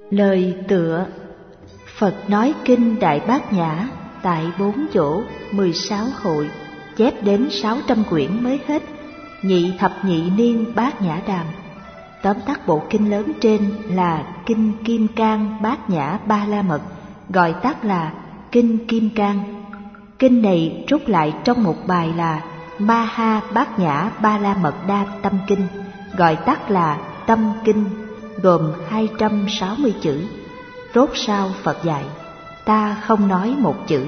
Lời tựa: Phật nói kinh Đại Bát Nhã tại 4 chỗ, 16 hội, chép đến 600 quyển mới hết. Nhị thập nhị niên Bát Nhã Đàm. Tóm tắt bộ kinh lớn trên là Kinh Kim Cang Bát Nhã Ba La Mật, gọi tắt là Kinh Kim Cang. Kinh này rút lại trong một bài là Maha Bát Nhã Ba La Mật Đa Tâm Kinh, gọi tắt là Tâm Kinh, gồm 260 chữ. Rốt sau Phật dạy, ta không nói một chữ.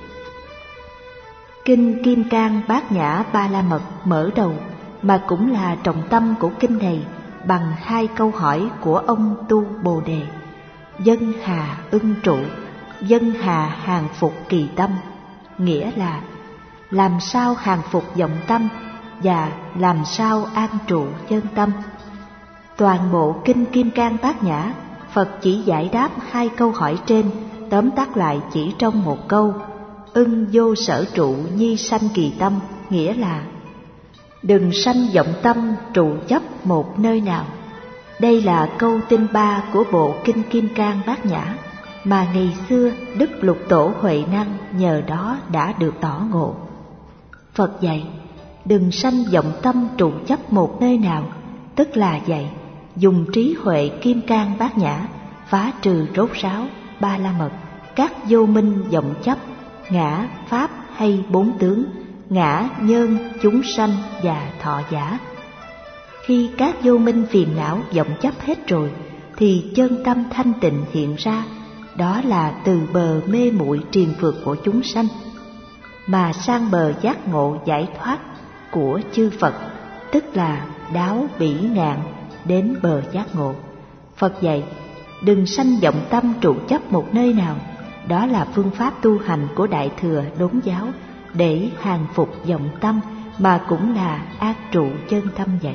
Kinh Kim Cang Bát Nhã Ba La Mật mở đầu, mà cũng là trọng tâm của kinh này, bằng 2 câu hỏi của ông Tu Bồ Đề: Dân hà ưng trụ, dân hà hàng phục kỳ tâm. Nghĩa là làm sao hàng phục vọng tâm và làm sao an trụ chân tâm. Toàn bộ Kinh Kim Cang Bát Nhã, Phật chỉ giải đáp 2 câu hỏi trên, tóm tắt lại chỉ trong một câu: ưng vô sở trụ nhi sanh kỳ tâm. Nghĩa là đừng sanh vọng tâm trụ chấp một nơi nào. Đây là câu tinh 3 của bộ Kinh Kim Cang Bát Nhã, mà ngày xưa Đức Lục Tổ Huệ Năng nhờ đó đã được tỏ ngộ. Phật dạy đừng sanh vọng tâm trụ chấp một nơi nào, tức là dạy dùng trí huệ Kim Cang Bát Nhã phá trừ rốt ráo ba la mật, các vô minh vọng chấp, ngã, pháp hay 4 tướng, ngã, nhân, chúng sanh và thọ giả. Khi các vô minh phiền não vọng chấp hết rồi, thì chân tâm thanh tịnh hiện ra, đó là từ bờ mê muội triền phượt của chúng sanh mà sang bờ giác ngộ giải thoát của chư Phật, tức là đáo bỉ ngạn đến bờ giác ngộ. Phật dạy đừng sanh vọng tâm trụ chấp một nơi nào, đó là phương pháp tu hành của Đại Thừa Đốn giáo để hàng phục vọng tâm, mà cũng là an trụ chân tâm vậy.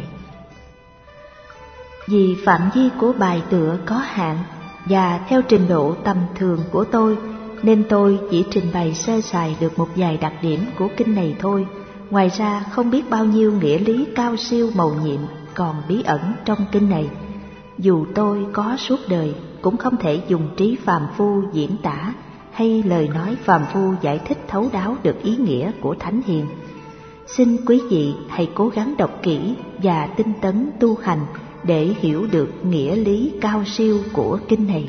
Vì phạm vi của bài tựa có hạn và theo trình độ tầm thường của tôi, nên tôi chỉ trình bày sơ sài được một vài đặc điểm của kinh này thôi. Ngoài ra không biết bao nhiêu nghĩa lý cao siêu mầu nhiệm còn bí ẩn trong kinh này. Dù tôi có suốt đời cũng không thể dùng trí phàm phu diễn tả hay lời nói phàm phu giải thích thấu đáo được ý nghĩa của Thánh Hiền. Xin quý vị hãy cố gắng đọc kỹ và tinh tấn tu hành để hiểu được nghĩa lý cao siêu của kinh này.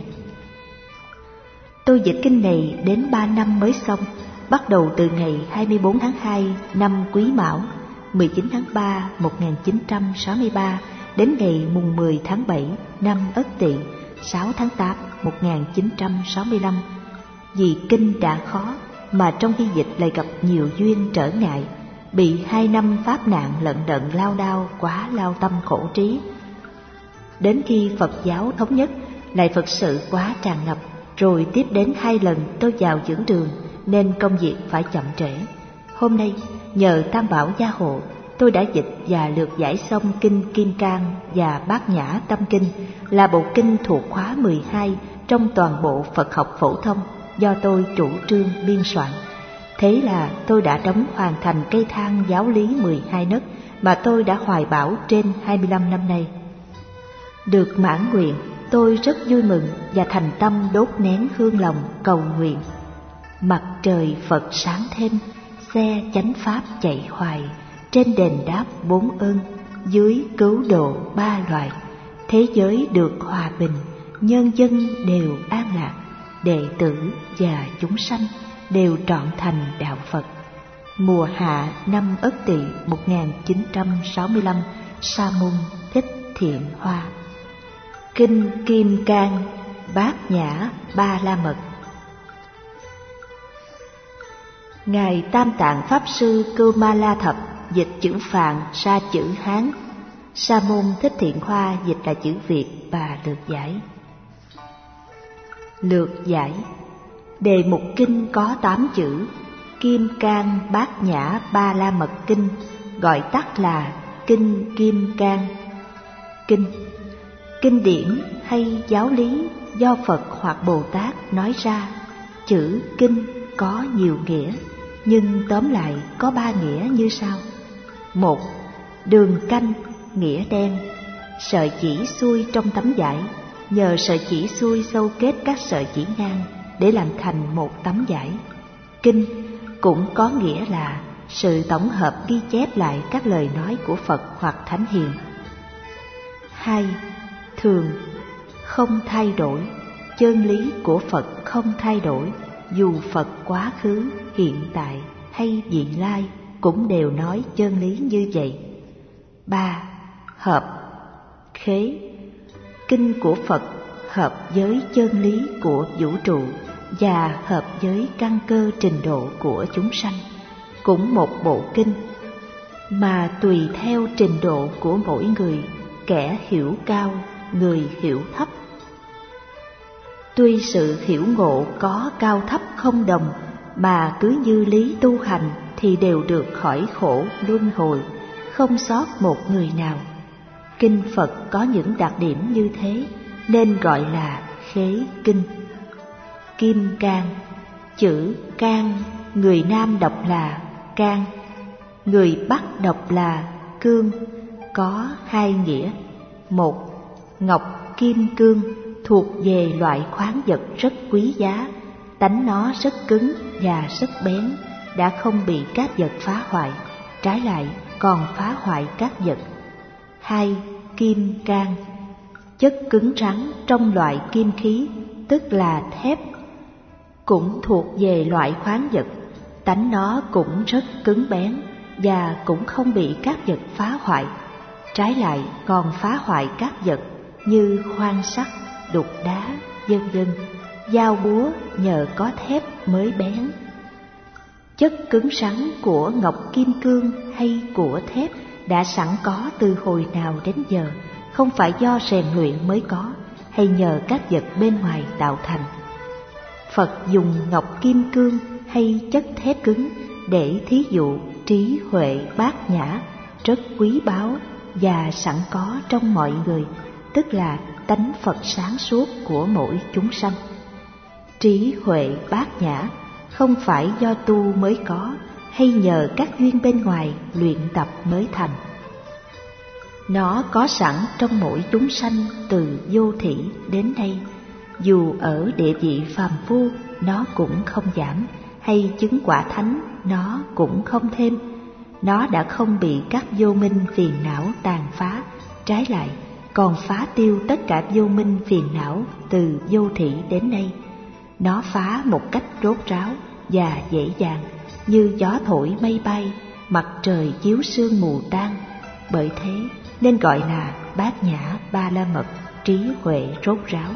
Tôi dịch kinh này đến 3 năm mới xong, bắt đầu từ ngày 24 tháng 2 năm Quý Mão, 19 tháng 3 1963 đến ngày mùng 10 tháng 7 năm Ất Tỵ, 6 tháng 8 1965. Vì kinh đã khó mà trong khi dịch lại gặp nhiều duyên trở ngại, bị 2 năm pháp nạn lận đận lao đao quá lao tâm khổ trí. Đến khi Phật giáo thống nhất lại Phật sự quá tràn ngập, rồi tiếp đến 2 lần tôi vào dưỡng đường nên công việc phải chậm trễ. Hôm nay nhờ Tam Bảo gia hộ, tôi đã dịch và lược giải xong kinh Kim Cang và Bát Nhã Tâm Kinh, là bộ kinh thuộc khóa 12 trong toàn bộ Phật học phổ thông do tôi chủ trương biên soạn. Thế là tôi đã đóng hoàn thành cây thang giáo lý 12 nấc mà tôi đã hoài bão trên 25 năm nay. Được mãn nguyện, tôi rất vui mừng và thành tâm đốt nén hương lòng cầu nguyện. Mặt trời Phật sáng thêm, xe chánh pháp chạy hoài, trên đền đáp 4 ơn, dưới cứu độ 3 loài. Thế giới được hòa bình, nhân dân đều an lạc, đệ tử và chúng sanh đều trọn thành đạo Phật. Mùa hạ năm Ất Tỵ 1965, Sa môn Thích Thiện Hoa. Kinh Kim Cang Bát Nhã Ba La Mật. Ngài Tam Tạng Pháp Sư Cưu Ma La Thập dịch chữ Phạn ra chữ Hán, Sa môn Thích Thiện Hoa dịch là chữ Việt và lược giải. Lược giải: đề mục kinh có 8 chữ, Kim Cang Bát Nhã Ba La Mật Kinh, gọi tắt là Kinh Kim Cang. Kinh điển hay giáo lý do Phật hoặc Bồ Tát nói ra. Chữ kinh có nhiều nghĩa, nhưng tóm lại có 3 nghĩa như sau. 1. Đường canh, nghĩa đen, sợi chỉ xuôi trong tấm vải, nhờ sợi chỉ xuôi sâu kết các sợi chỉ ngang để làm thành một tấm vải. Kinh cũng có nghĩa là sự tổng hợp ghi chép lại các lời nói của Phật hoặc Thánh Hiền. 2. Thường, không thay đổi. Chân lý của Phật không thay đổi, dù Phật quá khứ, hiện tại hay vị lai cũng đều nói chân lý như vậy. 3. Hợp, khế. Kinh của Phật hợp với chân lý của vũ trụ và hợp với căn cơ trình độ của chúng sanh. Cũng một bộ kinh, mà tùy theo trình độ của mỗi người, kẻ hiểu cao, người hiểu thấp. Tuy sự hiểu ngộ có cao thấp không đồng, mà cứ như lý tu hành thì đều được khỏi khổ luân hồi, không sót một người nào. Kinh Phật có những đặc điểm như thế nên gọi là khế kinh. Kim cang. Chữ cang người Nam đọc là can, người Bắc đọc là cương, có hai nghĩa. Một, ngọc kim cương thuộc về loại khoáng vật rất quý giá, tánh nó rất cứng và rất bén, đã không bị các vật phá hoại, trái lại còn phá hoại các vật. 2. Kim cang, chất cứng rắn trong loại kim khí, tức là thép, cũng thuộc về loại khoáng vật, tánh nó cũng rất cứng bén và cũng không bị các vật phá hoại, trái lại còn phá hoại các vật như khoan sắt, đục đá, vân vân. Dao búa nhờ có thép mới bén. Chất cứng rắn của ngọc kim cương hay của thép đã sẵn có từ hồi nào đến giờ, không phải do rèn luyện mới có, hay nhờ các vật bên ngoài tạo thành. Phật dùng ngọc kim cương hay chất thép cứng để thí dụ trí huệ bát nhã, rất quý báu và sẵn có trong mọi người, tức là tánh Phật sáng suốt của mỗi chúng sanh. Trí huệ bát nhã không phải do tu mới có, hay nhờ các duyên bên ngoài luyện tập mới thành. Nó có sẵn trong mỗi chúng sanh từ vô thỉ đến nay, dù ở địa vị phàm phu nó cũng không giảm, hay chứng quả thánh nó cũng không thêm. Nó đã không bị các vô minh phiền não tàn phá, trái lại còn phá tiêu tất cả vô minh phiền não từ vô thỉ đến nay. Nó phá một cách rốt ráo và dễ dàng, như gió thổi mây bay, mặt trời chiếu sương mù tan. Bởi thế nên gọi là bát nhã ba la mật, trí huệ rốt ráo.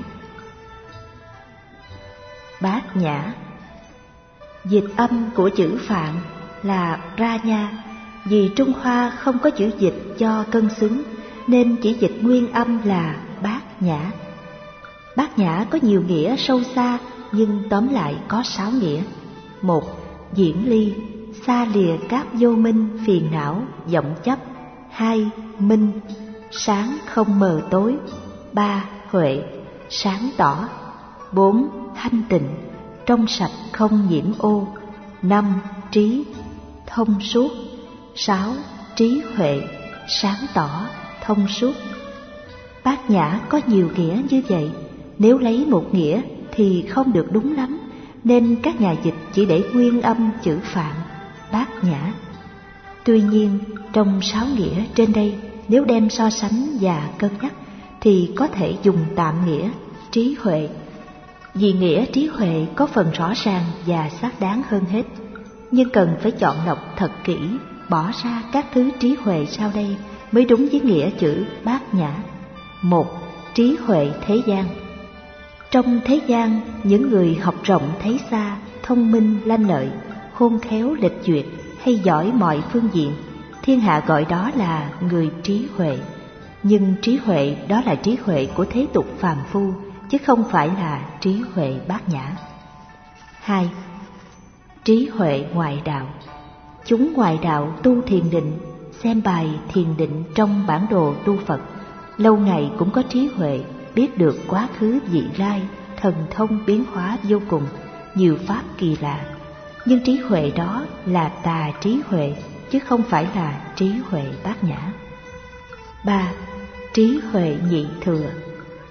Bát nhã, dịch âm của chữ Phạn là ra nha. Vì Trung Hoa không có chữ dịch cho cân xứng, nên chỉ dịch nguyên âm là bát nhã. Bát nhã có nhiều nghĩa sâu xa, nhưng tóm lại có 6 nghĩa. 1. Diễn ly, xa lìa các vô minh phiền não vọng chấp. 2. Minh, sáng không mờ tối. 3. Huệ, sáng tỏ. 4. Thanh tịnh, trong sạch không nhiễm ô. 5. Trí, thông suốt. 6. Trí huệ, sáng tỏ, thông suốt. Bát nhã có nhiều nghĩa như vậy, nếu lấy một nghĩa thì không được đúng lắm, nên các nhà dịch chỉ để nguyên âm chữ Phạn, bát nhã. Tuy nhiên, trong 6 nghĩa trên đây, nếu đem so sánh và cân nhắc, thì có thể dùng tạm nghĩa trí huệ, vì nghĩa trí huệ có phần rõ ràng và xác đáng hơn hết. Nhưng cần phải chọn lọc thật kỹ, bỏ ra các thứ trí huệ sau đây mới đúng với nghĩa chữ bát nhã. 1. Trí huệ thế gian. Trong thế gian, những người học rộng thấy xa, thông minh lanh lợi, khôn khéo lịch duyệt hay giỏi mọi phương diện, thiên hạ gọi đó là người trí huệ. Nhưng trí huệ đó là trí huệ của thế tục phàm phu, chứ không phải là trí huệ bát nhã. 2. Trí huệ ngoại đạo. Chúng ngoại đạo tu thiền định, xem bài thiền định trong bản đồ tu Phật, lâu ngày cũng có trí huệ, biết được quá khứ vị lai, thần thông biến hóa vô cùng, nhiều pháp kỳ lạ. Nhưng trí huệ đó là tà trí huệ, chứ không phải là trí huệ bát nhã. 3. Trí huệ nhị thừa.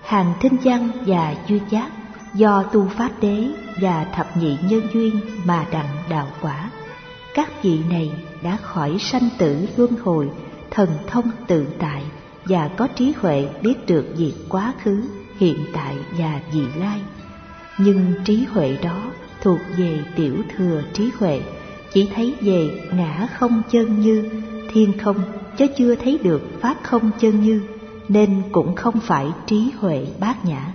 hàng thinh văn và duyên giác, do tu pháp đế và thập nhị nhân duyên mà đặng đạo quả. Các vị này đã khỏi sanh tử luân hồi, thần thông tự tại và có trí huệ biết được việc quá khứ, hiện tại và vị lai. Nhưng trí huệ đó thuộc về tiểu thừa trí huệ, chỉ thấy về ngã không chân như, thiên không, chứ chưa thấy được pháp không chân như, nên cũng không phải trí huệ bát nhã.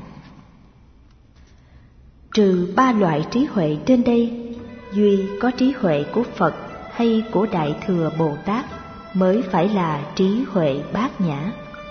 Trừ ba loại trí huệ trên đây, duy có trí huệ của Phật hay của Đại Thừa Bồ Tát mới phải là trí huệ bát nhã.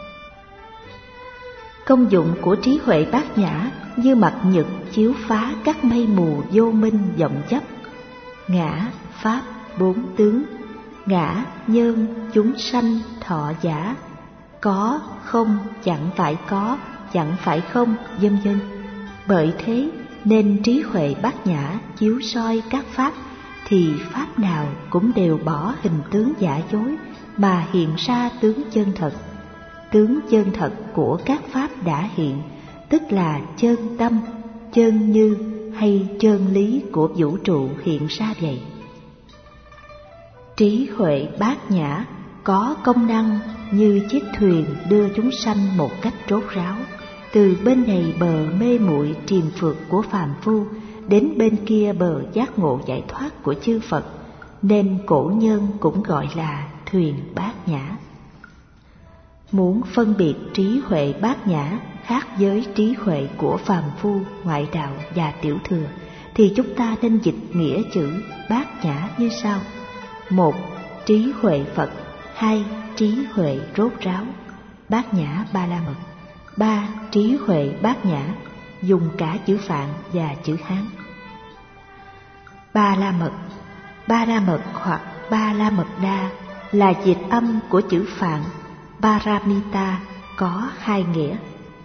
Công dụng của trí huệ bát nhã như mặt nhật chiếu phá các mây mù vô minh vọng chấp. Ngã, pháp, bốn tướng, ngã, nhân, chúng sanh, thọ giả, có, không, chẳng phải có, chẳng phải không, vân vân. Bởi thế nên trí huệ bát nhã chiếu soi các pháp, thì pháp nào cũng đều bỏ hình tướng giả dối mà hiện ra tướng chân thật. Tướng chân thật của các pháp đã hiện, tức là chân tâm, chân như hay chân lý của vũ trụ hiện ra vậy. Trí huệ bát nhã có công năng như chiếc thuyền đưa chúng sanh một cách rốt ráo, từ bên này bờ mê muội triền phượt của phàm phu đến bên kia bờ giác ngộ giải thoát của chư Phật, nên cổ nhân cũng gọi là thuyền bát nhã. Muốn phân biệt trí huệ bát nhã khác với trí huệ của phàm phu, ngoại đạo và tiểu thừa, thì chúng ta nên dịch nghĩa chữ bát nhã như sau: 1. Trí huệ Phật. 2. Trí huệ rốt ráo, bát nhã ba la mật. 3. Trí huệ bát nhã, dùng cả chữ Phạn và chữ Hán. Ba la mật. Ba la mật hoặc ba la mật đa là dịch âm của chữ Phạn Paramita, có hai nghĩa.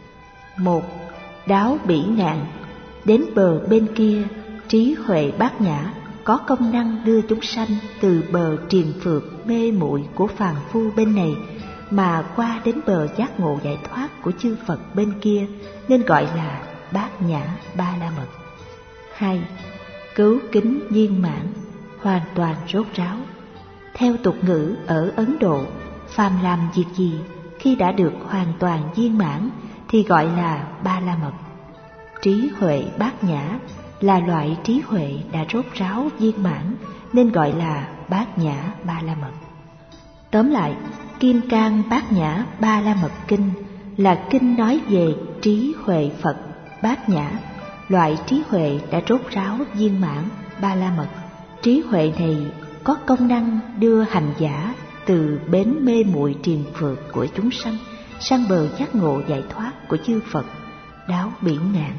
1. Đáo bỉ ngạn, đến bờ bên kia, trí huệ bát nhã có công năng đưa chúng sanh từ bờ triền phượt mê muội của phàm phu bên này mà qua đến bờ giác ngộ giải thoát của chư Phật bên kia, nên gọi là bát nhã ba la mật. 2. Cứu kính viên mãn, hoàn toàn rốt ráo. Theo tục ngữ ở Ấn Độ, phàm làm việc gì khi đã được hoàn toàn viên mãn thì gọi là ba la mật. Trí huệ bát nhã là loại trí huệ đã rốt ráo viên mãn, nên gọi là bát nhã ba la mật. Tóm lại, Kim Cang Bát Nhã Ba La Mật Kinh là kinh nói về trí huệ Phật bát nhã, loại trí huệ đã rốt ráo viên mãn ba la mật. Trí huệ này có công năng đưa hành giả từ bến mê muội triền phượt của chúng sanh sang bờ giác ngộ giải thoát của chư Phật, đáo biển ngạn.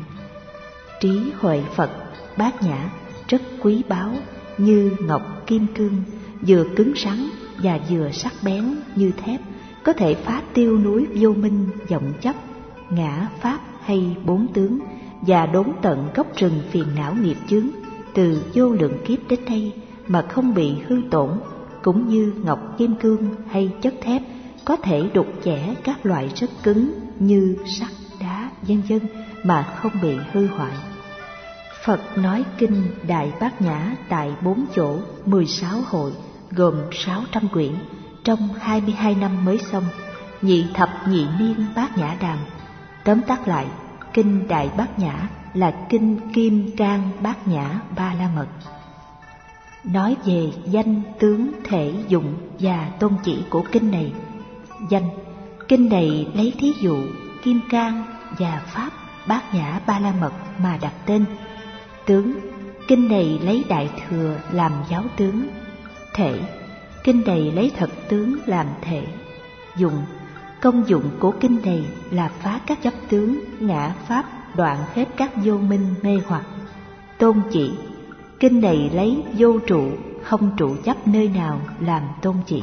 Trí huệ Phật bát nhã rất quý báu, như ngọc kim cương, vừa cứng rắn và vừa sắc bén như thép, có thể phá tiêu núi vô minh vọng chấp, ngã pháp hay bốn tướng, và đốn tận gốc rừng phiền não nghiệp chướng từ vô lượng kiếp đến đây mà không bị hư tổn, cũng như ngọc kim cương hay chất thép có thể đục chẻ các loại rất cứng như sắt, đá, vân vân mà không bị hư hoại. Phật nói kinh Đại Bát Nhã tại 4 chỗ 16 hội, gồm 600 quyển, trong 22 năm mới xong, nhị thập nhị niên Bát Nhã Đàm. Tóm tắt lại, kinh Đại Bát Nhã là kinh Kim Cang Bát Nhã Ba La Mật. Nói về danh, tướng, thể, dụng và tôn chỉ của kinh này. Danh, kinh này lấy thí dụ Kim Cang và Pháp Bát Nhã Ba La Mật mà đặt tên. Tướng, kinh này lấy Đại Thừa làm giáo tướng. Thể, kinh này lấy thật tướng làm thể. Dụng, công dụng của kinh này là phá các chấp tướng, ngã pháp, đoạn hết các vô minh mê hoặc. Tôn chỉ, kinh này lấy vô trụ, không trụ chấp nơi nào làm tôn chỉ.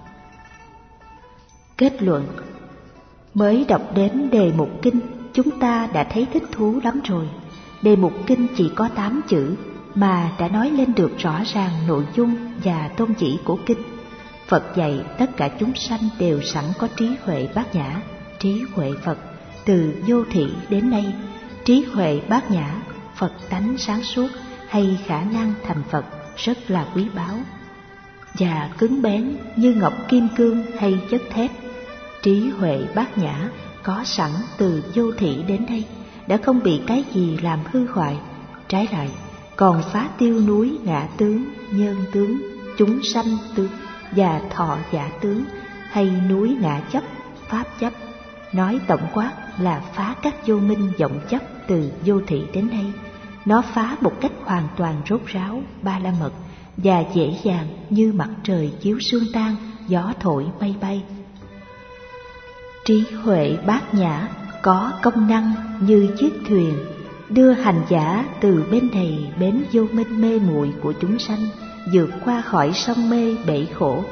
Kết luận, mới đọc đến đề mục kinh, chúng ta đã thấy thích thú lắm rồi. Đề mục kinh chỉ có 8 chữ mà đã nói lên được rõ ràng nội dung và tôn chỉ của kinh. Phật dạy tất cả chúng sanh đều sẵn có trí huệ bát nhã, trí huệ Phật, từ vô thị đến nay, trí huệ bát nhã, Phật tánh sáng suốt hay khả năng thành Phật rất là quý báu và cứng bén như ngọc kim cương hay chất thép. Trí huệ bát nhã có sẵn từ vô thị đến nay đã không bị cái gì làm hư hoại, trái lại còn phá tiêu núi ngã tướng, nhân tướng, chúng sanh tướng và thọ giả tướng, hay núi ngã chấp, pháp chấp. Nói tổng quát là phá các vô minh vọng chấp từ vô thị đến nay. Nó phá một cách hoàn toàn rốt ráo, ba la mật và dễ dàng như mặt trời chiếu sương tan, gió thổi mây bay. Trí huệ bát nhã có công năng như chiếc thuyền đưa hành giả từ bên này bến vô minh mê muội của chúng sanh, vượt qua khỏi sông mê bể khổ,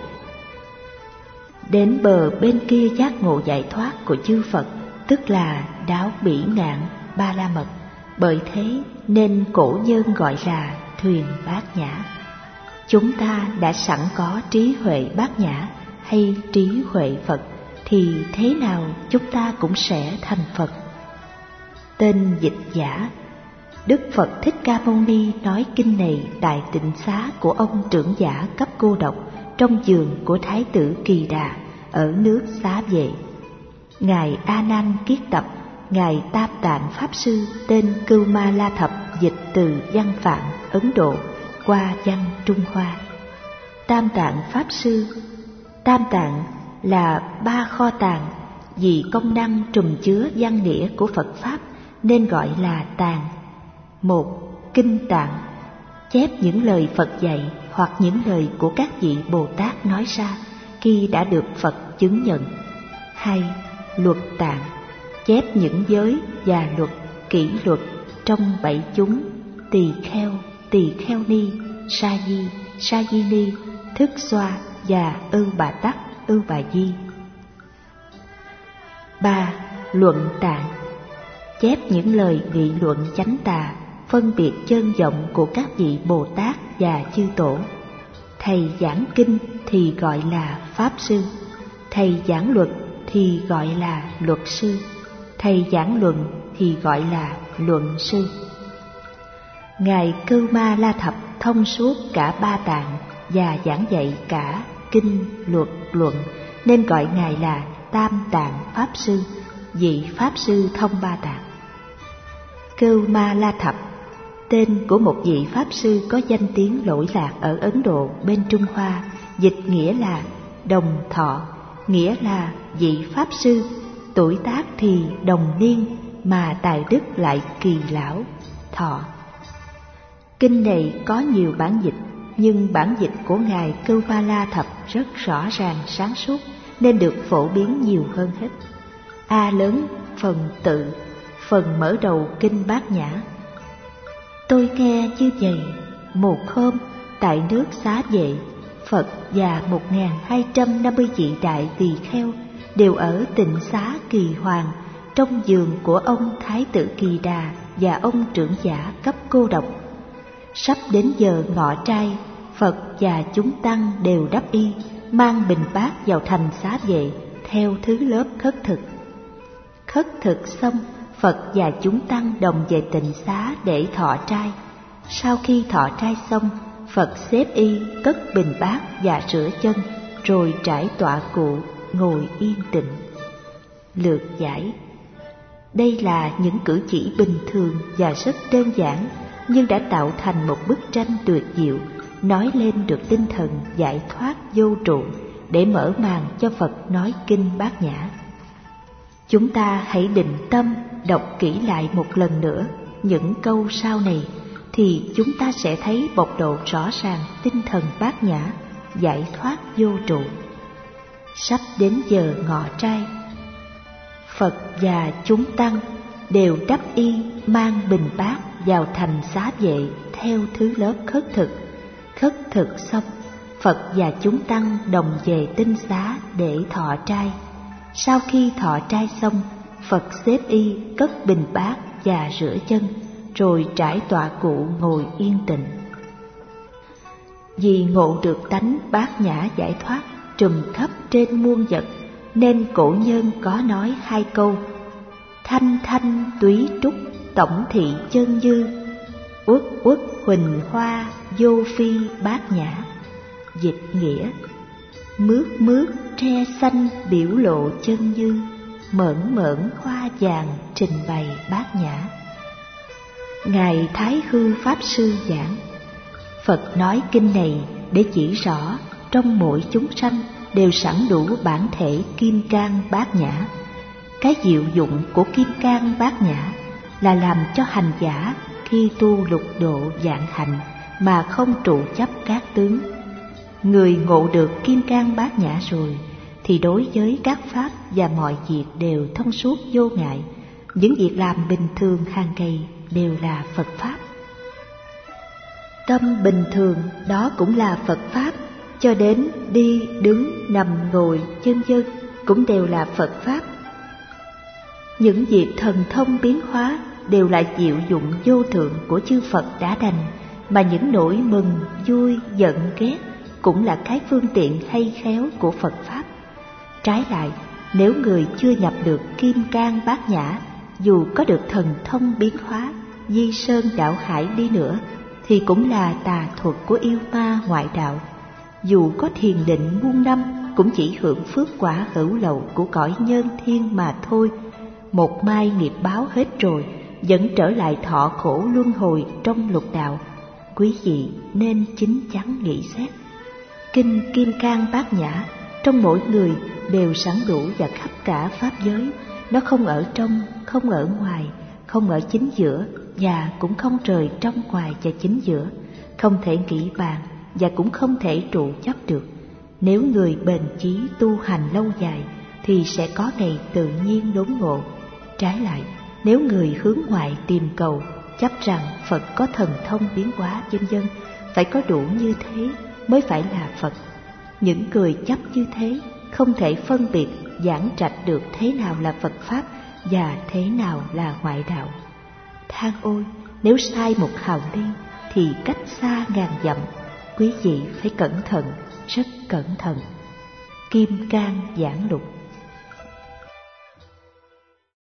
đến bờ bên kia giác ngộ giải thoát của chư Phật, tức là đáo bỉ ngạn ba la mật. Bởi thế nên cổ nhân gọi là thuyền bát nhã. Chúng ta đã sẵn có trí huệ bát nhã hay trí huệ Phật, thì thế nào chúng ta cũng sẽ thành Phật. Tên dịch giả: Đức Phật Thích Ca Mâu Ni nói kinh này tại tịnh xá của ông trưởng giả cấp cô độc trong giường của Thái tử Kỳ Đà ở nước Xá Vệ. Ngài A Nan Kiết Tập, Ngài Tam Tạng Pháp Sư tên Cưu Ma La Thập dịch từ văn Phạn Ấn Độ qua văn Trung Hoa. Tam Tạng Pháp Sư, Tam Tạng là ba kho tàng, vì công năng trùm chứa văn nghĩa của Phật Pháp nên gọi là tàng. Một, kinh tạng, chép những lời Phật dạy hoặc những lời của các vị Bồ Tát nói ra khi đã được Phật chứng nhận. Hai, luật tạng, chép những giới và luật, kỷ luật trong bảy chúng tỳ kheo ni, sa di ni, thức xoa và ưu bà tắc, ưu bà di. Ba, luận tạng, chép những lời nghị luận chánh tà, phân biệt chân vọng của các vị Bồ Tát và chư tổ. Thầy giảng kinh thì gọi là Pháp Sư, thầy giảng luật thì gọi là Luật Sư, thầy giảng luận thì gọi là Luận Sư. Ngài Cưu Ma La Thập thông suốt cả ba tạng và giảng dạy cả kinh, luật, luận, nên gọi Ngài là Tam Tạng Pháp Sư, vị Pháp Sư thông ba tạng. Cưu Ma La Thập, tên của một vị Pháp Sư có danh tiếng lỗi lạc ở Ấn Độ bên Trung Hoa, dịch nghĩa là đồng thọ, nghĩa là vị Pháp Sư, tuổi tác thì đồng niên mà tài đức lại kỳ lão, thọ. Kinh này có nhiều bản dịch, nhưng bản dịch của Ngài Cưu Ma La Thập rất rõ ràng sáng suốt nên được phổ biến nhiều hơn hết. A lớn phần tự, phần mở đầu kinh Bát Nhã. Tôi nghe như vậy, một hôm tại nước Xá Vệ, Phật và 1250 vị đại tỳ kheo đều ở tịnh xá Kỳ Hoàng trong giường của ông Thái tử Kỳ Đà và ông trưởng giả cấp cô độc. Sắp đến giờ ngọ trai, Phật và chúng tăng đều đắp y, mang bình bát vào thành Xá Vệ theo thứ lớp khất thực. Khất thực xong, Phật và chúng tăng đồng về tịnh xá để thọ trai. Sau khi thọ trai xong, Phật xếp y, cất bình bát và rửa chân, rồi trải tọa cụ, ngồi yên tĩnh. Lược giải: đây là những cử chỉ bình thường và rất đơn giản, nhưng đã tạo thành một bức tranh tuyệt diệu, nói lên được tinh thần giải thoát vô trụ để mở màn cho Phật nói kinh Bát Nhã. Chúng ta hãy định tâm đọc kỹ lại một lần nữa những câu sau này, thì chúng ta sẽ thấy bộc lộ rõ ràng tinh thần Bát Nhã, giải thoát vô trụ. Sắp đến giờ ngọ trai, Phật và chúng tăng đều đắp y, mang bình bát vào thành Xá Vệ theo thứ lớp khất thực. Khất thực xong, Phật và chúng tăng đồng về tinh xá để thọ trai. Sau khi thọ trai xong, Phật xếp y, cất bình bát và rửa chân, rồi trải tọa cụ ngồi yên tĩnh. Vì ngộ được tánh Bát Nhã giải thoát trùm khắp trên muôn vật, nên cổ nhân có nói hai câu: thanh thanh túy trúc tổng thị chân dư, uất uất huỳnh hoa vô phi bát nhã. Dịch nghĩa: mướt mướt tre xanh biểu lộ chân dư, mởn mởn hoa vàng trình bày bát nhã. Ngài Thái Hư Pháp Sư giảng: Phật nói kinh này để chỉ rõ trong mỗi chúng sanh đều sẵn đủ bản thể kim cang bát nhã. Cái diệu dụng của kim cang bát nhã là làm cho hành giả khi tu lục độ vạn hạnh mà không trụ chấp các tướng. Người ngộ được kim cang bát nhã rồi thì đối với các pháp và mọi việc đều thông suốt vô ngại. Những việc làm bình thường hàng ngày đều là Phật Pháp. Tâm bình thường đó cũng là Phật Pháp, cho đến đi, đứng, nằm, ngồi, vân vân cũng đều là Phật Pháp. Những việc thần thông biến hóa đều là diệu dụng vô thượng của chư Phật đã đành, mà những nỗi mừng, vui, giận, ghét cũng là cái phương tiện hay khéo của Phật Pháp. Trái lại, nếu người chưa nhập được kim cang bát nhã, dù có được thần thông biến hóa, di sơn đạo hải đi nữa, thì cũng là tà thuật của yêu ma ngoại đạo. Dù có thiền định muôn năm, cũng chỉ hưởng phước quả hữu lậu của cõi nhân thiên mà thôi. Một mai nghiệp báo hết rồi, vẫn trở lại thọ khổ luân hồi trong lục đạo. Quý vị nên chín chắn nghĩ xét. Kinh Kim Cang Bát Nhã trong mỗi người đều sẵn đủ và khắp cả pháp giới. Nó không ở trong, không ở ngoài, không ở chính giữa, và cũng không rời trong ngoài và chính giữa, không thể nghĩ bàn và cũng không thể trụ chấp được. Nếu người bền chí tu hành lâu dài thì sẽ có ngày tự nhiên đốn ngộ. Trái lại, nếu người hướng ngoại tìm cầu, chấp rằng Phật có thần thông biến hóa vân vân, phải có đủ như thế mới phải là Phật. Những người chấp như thế không thể phân biệt giảng trạch được thế nào là Phật Pháp và thế nào là ngoại đạo. Than ôi, nếu sai một hào ly thì cách xa ngàn dặm. Quý vị phải cẩn thận, rất cẩn thận. Kim Cang Giảng Lục.